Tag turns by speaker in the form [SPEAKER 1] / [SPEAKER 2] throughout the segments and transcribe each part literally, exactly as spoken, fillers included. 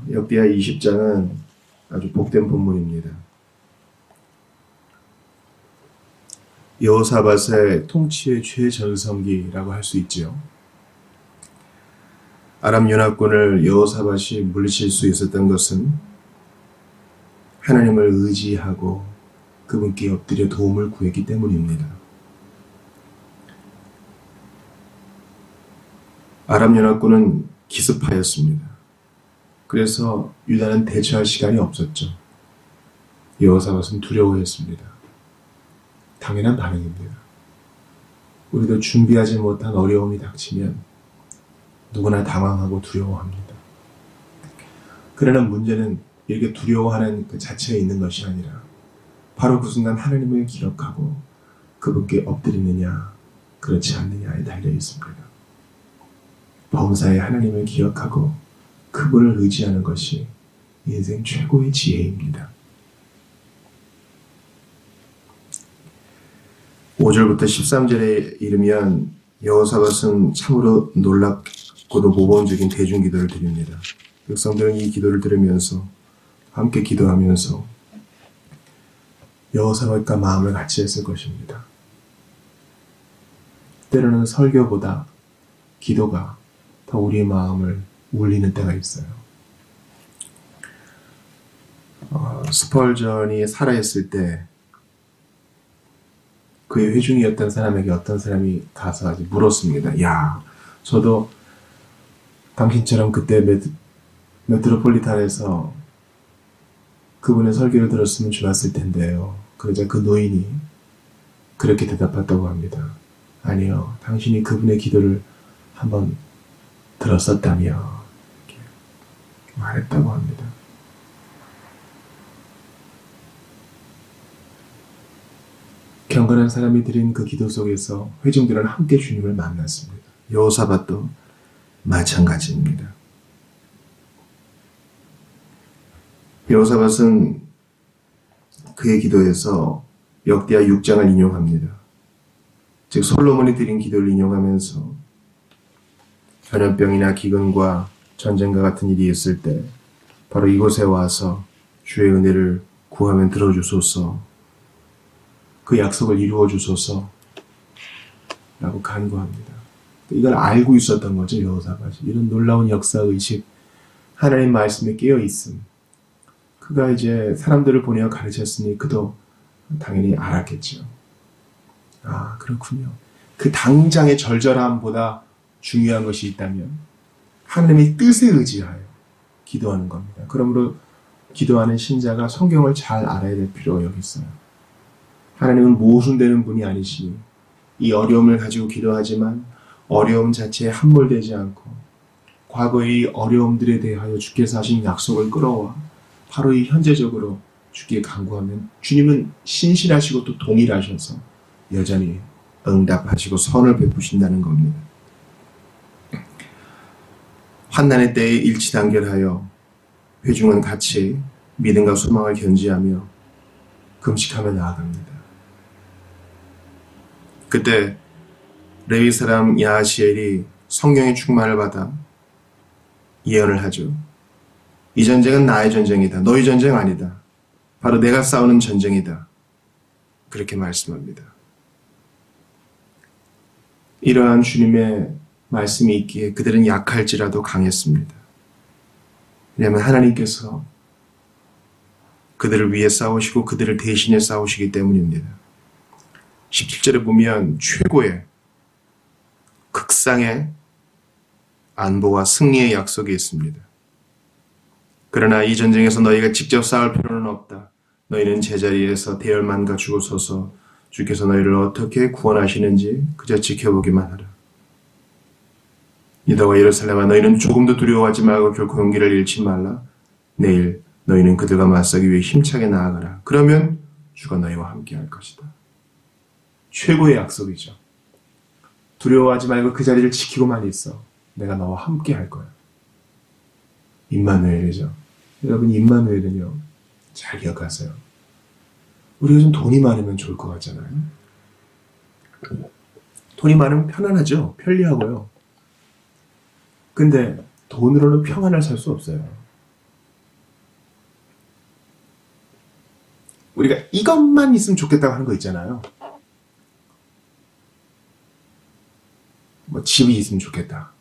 [SPEAKER 1] 역대하 이십 장은 아주 복된 본문입니다. 여호사밧의 통치의 최전성기라고 할 수 있지요. 아람 연합군을 여호사밧이 물리칠 수 있었던 것은 하나님을 의지하고 그분께 엎드려 도움을 구했기 때문입니다. 아람 연합군은 기습하였습니다. 그래서 유다는 대처할 시간이 없었죠. 여호사밧은 두려워했습니다. 당연한 반응입니다. 우리도 준비하지 못한 어려움이 닥치면 누구나 당황하고 두려워합니다. 그러나 문제는 이렇게 두려워하는 그 자체에 있는 것이 아니라 바로 그 순간 하나님을 기억하고 그분께 엎드리느냐 그렇지 않느냐에 달려 있습니다. 범사에 하나님을 기억하고 그분을 의지하는 것이 인생 최고의 지혜입니다. 오 절부터 십삼 절에 이르면 여호사밧은 참으로 놀랍고도 모범적인 대중기도를 드립니다. 백성들은 이 기도를 들으면서 함께 기도하면서 여호사밧과 마음을 같이 했을 것입니다. 때로는 설교보다 기도가 더 우리의 마음을 울리는 때가 있어요. 어, 스펄전이 살아있을 때 그의 회중이었던 사람에게 어떤 사람이 가서 아주 물었습니다. 야, 저도 당신처럼 그때 메트, 메트로폴리탄에서 그분의 설교를 들었으면 좋았을 텐데요. 그러자 그 노인이 그렇게 대답했다고 합니다. 아니요, 당신이 그분의 기도를 한번 들었었다며 이렇게 말했다고 합니다. 경건한 사람이 드린 그 기도 속에서 회중들은 함께 주님을 만났습니다. 여호사밧도 마찬가지입니다. 여호사밧은 그의 기도에서 역대하 육 장을 인용합니다. 즉 솔로몬이 드린 기도를 인용하면서 전염병이나 기근과 전쟁과 같은 일이 있을 때 바로 이곳에 와서 주의 은혜를 구하면 들어주소서, 그 약속을 이루어 주소서 라고 간구합니다. 이걸 알고 있었던 거죠. 여호사밧이. 이런 놀라운 역사의식, 하나님 말씀에 깨어있음. 그가 이제 사람들을 보내어 가르쳤으니 그도 당연히 알았겠죠. 아, 그렇군요. 그 당장의 절절함보다 중요한 것이 있다면 하나님의 뜻에 의지하여 기도하는 겁니다. 그러므로 기도하는 신자가 성경을 잘 알아야 될 필요가 여기 있어요. 하나님은 모순되는 분이 아니시니 이 어려움을 가지고 기도하지만 어려움 자체에 함몰되지 않고 과거의 어려움들에 대하여 주께서 하신 약속을 끌어와 바로 이 현재적으로 주께 간구하면 주님은 신실하시고 또 동일하셔서 여전히 응답하시고 선을 베푸신다는 겁니다. 환난의 때에 일치단결하여 회중은 같이 믿음과 소망을 견지하며 금식하며 나아갑니다. 그때 레위 사람 야하시엘이 성령의 충만을 받아 예언을 하죠. 이 전쟁은 나의 전쟁이다. 너희 전쟁 아니다. 바로 내가 싸우는 전쟁이다. 그렇게 말씀합니다. 이러한 주님의 말씀이 있기에 그들은 약할지라도 강했습니다. 왜냐하면 하나님께서 그들을 위해 싸우시고 그들을 대신해 싸우시기 때문입니다. 십칠 절에 보면 최고의 극상의 안보와 승리의 약속이 있습니다. 그러나 이 전쟁에서 너희가 직접 싸울 필요는 없다. 너희는 제자리에서 대열만 갖추고 서서 주께서 너희를 어떻게 구원하시는지 그저 지켜보기만 하라. 유다와 예루살렘아, 너희는 조금도 두려워하지 말고 결코 용기를 잃지 말라. 내일 너희는 그들과 맞서기 위해 힘차게 나아가라. 그러면 주가 너희와 함께 할 것이다. 최고의 약속이죠. 두려워하지 말고 그 자리를 지키고만 있어. 내가 너와 함께 할 거야. 임마누엘이죠. 여러분, 임마누엘은요, 잘 기억하세요. 우리가 좀 돈이 많으면 좋을 것 같잖아요. 돈이 많으면 편안하죠. 편리하고요. 근데 돈으로는 평안을 살 수 없어요. 우리가 이것만 있으면 좋겠다고 하는 거 있잖아요. 뭐 집이 있으면 좋겠다.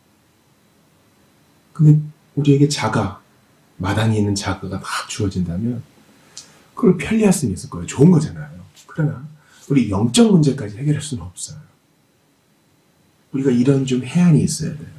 [SPEAKER 1] 근데 우리에게 자가, 마당에 있는 자가가 막 주어진다면 그걸 편리할 수는 있을 거예요. 좋은 거잖아요. 그러나 우리 영적 문제까지 해결할 수는 없어요. 우리가 이런 좀 해안이 있어야 돼요.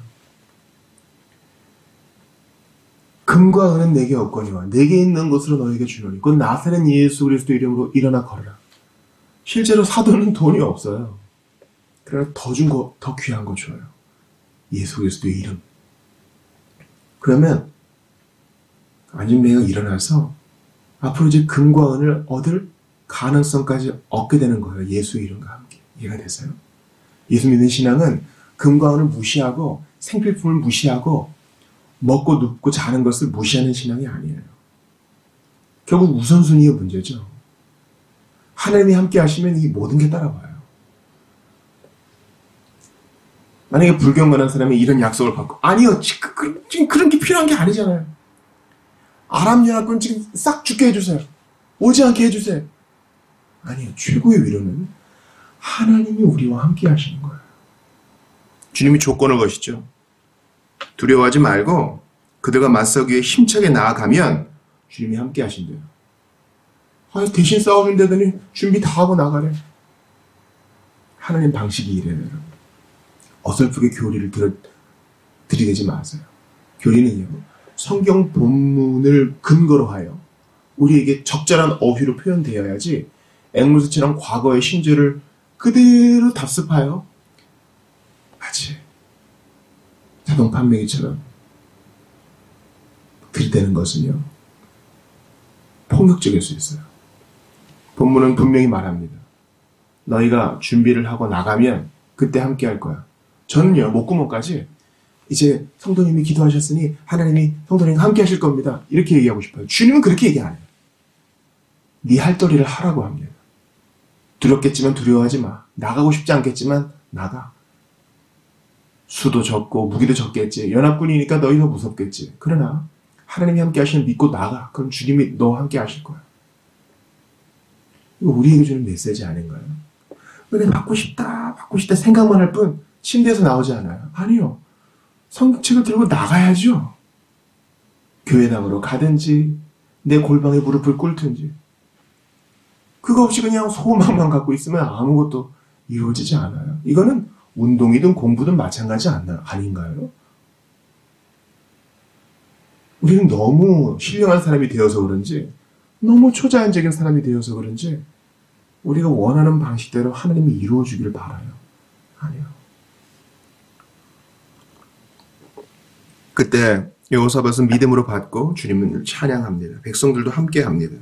[SPEAKER 1] 금과 은은 내게 없거니와 내게 있는 것으로 너에게 주노니 곧 나사렛 예수 그리스도 이름으로 일어나 걸어라. 실제로 사도는 돈이 없어요. 그러나 더 준 거, 더 귀한 거 줘요. 예수 그리스도의 이름. 그러면 안진뱅이가 일어나서 앞으로 이제 금과 은을 얻을 가능성까지 얻게 되는 거예요. 예수의 이름과 함께. 이해가 되세요? 예수 믿는 신앙은 금과 은을 무시하고 생필품을 무시하고 먹고 눕고 자는 것을 무시하는 신앙이 아니에요. 결국 우선순위의 문제죠. 하나님이 함께 하시면 이 모든 게 따라와요. 만약에 불경건한 사람이 이런 약속을 받고 아니요, 지금, 지금 그런 게 필요한 게 아니잖아요. 아랍연합군 지금 싹 죽게 해주세요. 오지 않게 해주세요. 아니요, 최고의 위로는 하나님이 우리와 함께 하시는 거예요. 주님이 조건을 거시죠. 두려워하지 말고 그들과 맞서기 위해 힘차게 나아가면 주님이 함께 하신대요. 아, 대신 싸워준다더니 준비 다 하고 나가래. 하나님 방식이 이래요, 여러분. 어설프게 교리를 들어, 들이대지 마세요. 교리는요, 성경 본문을 근거로 하여 우리에게 적절한 어휘로 표현되어야지 앵무새처럼 과거의 신조를 그대로 답습하여 마치 자동 판매기처럼 들이대는 것은요, 폭력적일 수 있어요. 본문은 분명히 말합니다. 너희가 준비를 하고 나가면 그때 함께 할 거야. 저는요, 목구멍까지 이제 성도님이 기도하셨으니 하나님이 성도님과 함께 하실 겁니다. 이렇게 얘기하고 싶어요. 주님은 그렇게 얘기 안 해요. 네 할도리를 하라고 합니다. 두렵겠지만 두려워하지 마. 나가고 싶지 않겠지만 나가. 수도 적고 무기도 적겠지. 연합군이니까 너희 더 무섭겠지. 그러나 하나님이 함께 하시는 믿고 나가. 그럼 주님이 너와 함께 하실 거야. 이거 우리에게 주는 메시지 아닌가요? 은혜 받고 싶다, 받고 싶다 생각만 할 뿐 침대에서 나오지 않아요. 아니요. 성경책을 들고 나가야죠. 교회당으로 가든지 내 골방에 무릎을 꿇든지. 그거 없이 그냥 소망만 갖고 있으면 아무것도 이루어지지 않아요. 이거는 운동이든 공부든 마찬가지 아닌가요? 우리는 너무 신령한 사람이 되어서 그런지, 너무 초자연적인 사람이 되어서 그런지 우리가 원하는 방식대로 하나님이 이루어주기를 바라요. 아니요. 그때 여호사밧은 믿음으로 받고 주님을 찬양합니다. 백성들도 함께합니다.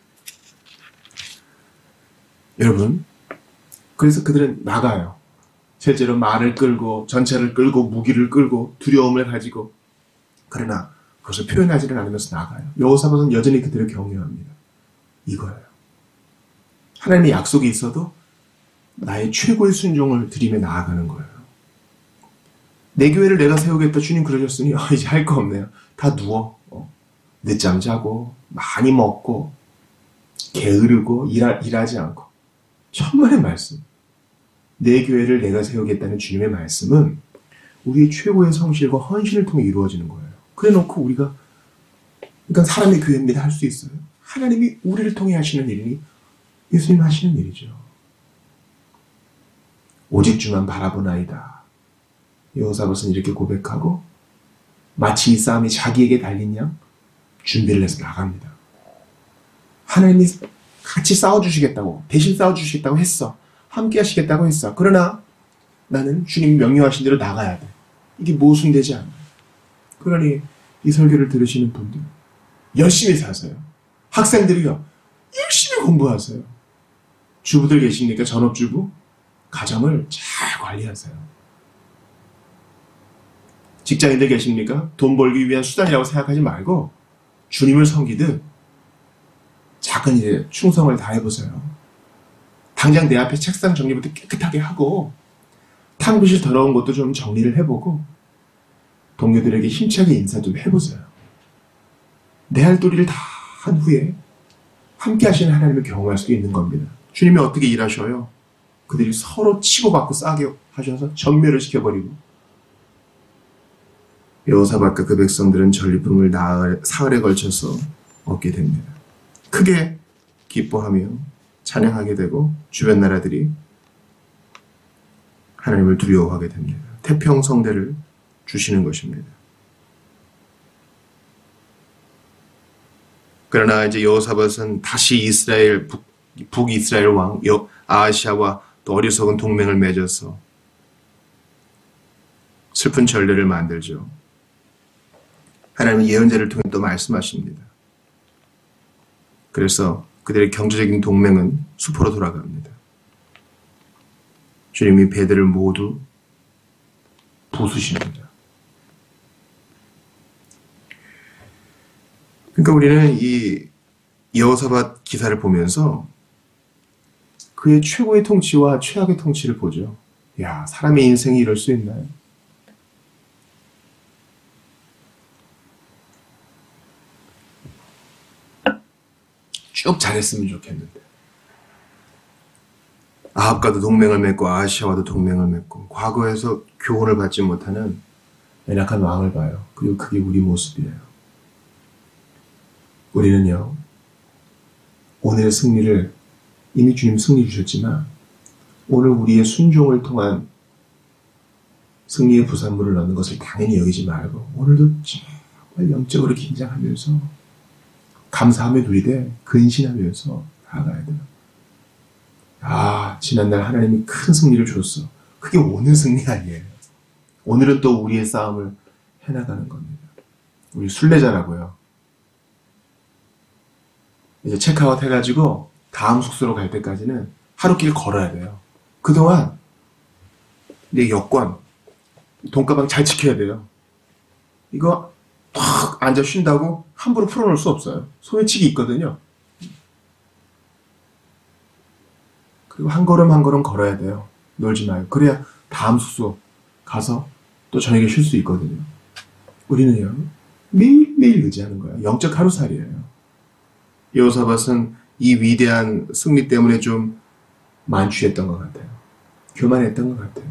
[SPEAKER 1] 여러분, 그래서 그들은 나가요. 실제로 말을 끌고 전차를 끌고 무기를 끌고 두려움을 가지고, 그러나 그것을 표현하지는 않으면서 나가요. 여호사밧은 여전히 그들을 격려합니다. 이거예요. 하나님의 약속이 있어도 나의 최고의 순종을 드리며 나아가는 거예요. 내 교회를 내가 세우겠다 주님 그러셨으니 어, 이제 할 거 없네요. 다 누워. 어, 늦잠 자고 많이 먹고 게으르고 일하, 일하지 않고. 천만의 말씀. 내 교회를 내가 세우겠다는 주님의 말씀은 우리의 최고의 성실과 헌신을 통해 이루어지는 거예요. 그래 놓고 우리가 그러니까 사람의 교회입니다 할 수 있어요. 하나님이 우리를 통해 하시는 일이니 예수님 하시는 일이죠. 오직 주만 바라보나이다. 여호사밧은 이렇게 고백하고 마치 이 싸움이 자기에게 달린 양 준비를 해서 나갑니다. 하나님이 같이 싸워주시겠다고, 대신 싸워주시겠다고 했어. 함께 하시겠다고 했어. 그러나 나는 주님이 명령하신 대로 나가야 돼. 이게 모순되지 않아요. 그러니 이 설교를 들으시는 분들 열심히 사세요. 학생들이요, 열심히 공부하세요. 주부들 계십니까? 전업주부? 가정을 잘 관리하세요. 직장인들 계십니까? 돈 벌기 위한 수단이라고 생각하지 말고 주님을 섬기듯 작은 일에 충성을 다해보세요. 당장 내 앞에 책상 정리부터 깨끗하게 하고 탕비실 더러운 것도 좀 정리를 해보고 동료들에게 힘차게 인사 좀 해보세요. 내 할 도리를 다 한 후에 함께 하시는 하나님을 경험할 수 있는 겁니다. 주님이 어떻게 일하셔요? 그들이 서로 치고받고 싸게 하셔서 전멸을 시켜버리고 여호사밧과 그 백성들은 전리품을 나흘, 사흘에 걸쳐서 얻게 됩니다. 크게 기뻐하며 찬양하게 되고 주변 나라들이 하나님을 두려워하게 됩니다. 태평성대를 주시는 것입니다. 그러나 이제 여호사밧은 다시 이스라엘 북, 북이스라엘 왕 아하시아와 또 어리석은 동맹을 맺어서 슬픈 전례를 만들죠. 하나님은 예언자를 통해 또 말씀하십니다. 그래서 그들의 경제적인 동맹은 수포로 돌아갑니다. 주님이 배들을 모두 부수십니다. 그러니까 우리는 이 여호사밧 기사를 보면서 그의 최고의 통치와 최악의 통치를 보죠. 야, 사람의 인생이 이럴 수 있나요? 쭉 잘했으면 좋겠는데. 아합과도 동맹을 맺고 아하시아와도 동맹을 맺고 과거에서 교훈을 받지 못하는 연약한 왕을 봐요. 그리고 그게 우리 모습이에요. 우리는요, 오늘의 승리를 이미 주님 승리 주셨지만 오늘 우리의 순종을 통한 승리의 부산물을 얻는 것을 당연히 여기지 말고 오늘도 정말 영적으로 긴장하면서 감사함에 누리되 근신하면서 나아가야 돼요. 아, 지난날 하나님이 큰 승리를 줬어. 그게 오늘 승리 아니에요. 오늘은 또 우리의 싸움을 해나가는 겁니다. 우리 순례자라고요. 이제 체크아웃 해가지고 다음 숙소로 갈 때까지는 하루길 걸어야 돼요. 그동안 내 여권, 돈가방 잘 지켜야 돼요. 이거 탁 앉아 쉰다고 함부로 풀어놓을 수 없어요. 소매치기 있거든요. 그리고 한 걸음 한 걸음 걸어야 돼요. 놀지 말고. 그래야 다음 숙소 가서 또 저녁에 쉴 수 있거든요. 우리는요, 매일매일 의지하는 거예요. 영적 하루살이에요. 여호사밧은 이 위대한 승리 때문에 좀 만취했던 것 같아요. 교만했던 것 같아요.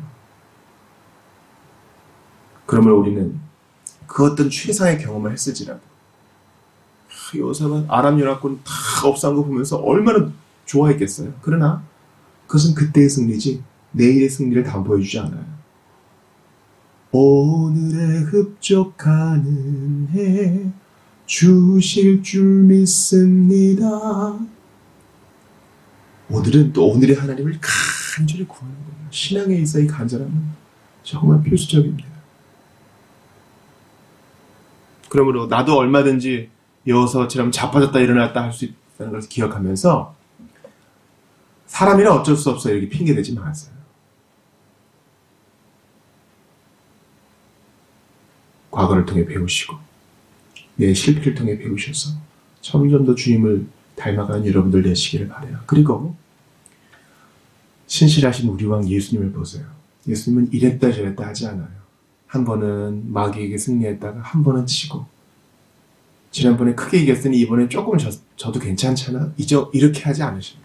[SPEAKER 1] 그러면 우리는 그 어떤 최상의 경험을 했을지라도 여호사밧 아람 연합군 다 없애한 거 보면서 얼마나 좋아했겠어요. 그러나 그것은 그때의 승리지 내일의 승리를 담보해주지 않아요. 오늘의 흡족한 해 주실 줄 믿습니다. 오늘은 또 오늘의 하나님을 간절히 구하는 거예요. 신앙에 있어의 간절함은 정말 필수적입니다. 그러므로 나도 얼마든지 여호사밧처럼 자빠졌다 일어났다 할 수 있다는 것을 기억하면서 사람이라 어쩔 수 없어 이렇게 핑계대지 마세요. 과거를 통해 배우시고 내 실패를 통해 배우셔서 점점 더 주님을 닮아가는 여러분들 되시기를 바라요. 그리고 신실하신 우리 왕 예수님을 보세요. 예수님은 이랬다 저랬다 하지 않아요. 한 번은 마귀에게 승리했다가 한 번은 치고 지난번에 크게 이겼으니 이번엔 조금 져, 져도 괜찮잖아. 이제 이렇게 하지 않으십니다.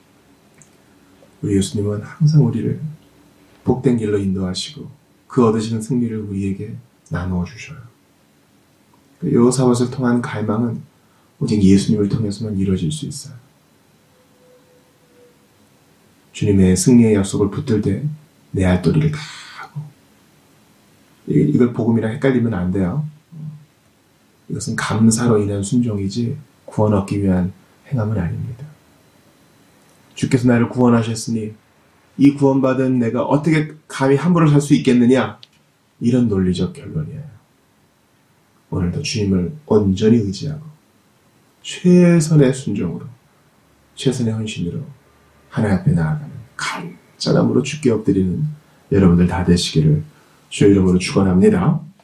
[SPEAKER 1] 우리 예수님은 항상 우리를 복된 길로 인도하시고 그 얻으시는 승리를 우리에게 나누어 주셔요. 여호사밧을 통한 갈망은 오직 예수님을 통해서만 이루어질 수 있어요. 주님의 승리의 약속을 붙들 때 내 알도리를 다 하고 이걸 복음이랑 헷갈리면 안 돼요. 이것은 감사로 인한 순종이지 구원 얻기 위한 행함은 아닙니다. 주께서 나를 구원하셨으니 이 구원받은 내가 어떻게 감히 함부로 살 수 있겠느냐, 이런 논리적 결론이에요. 오늘도 주님을 온전히 의지하고 최선의 순종으로 최선의 헌신으로 하나님 앞에 나아가는 간절함으로 주께 엎드리는 여러분들 다 되시기를 주의 이름으로 축원합니다.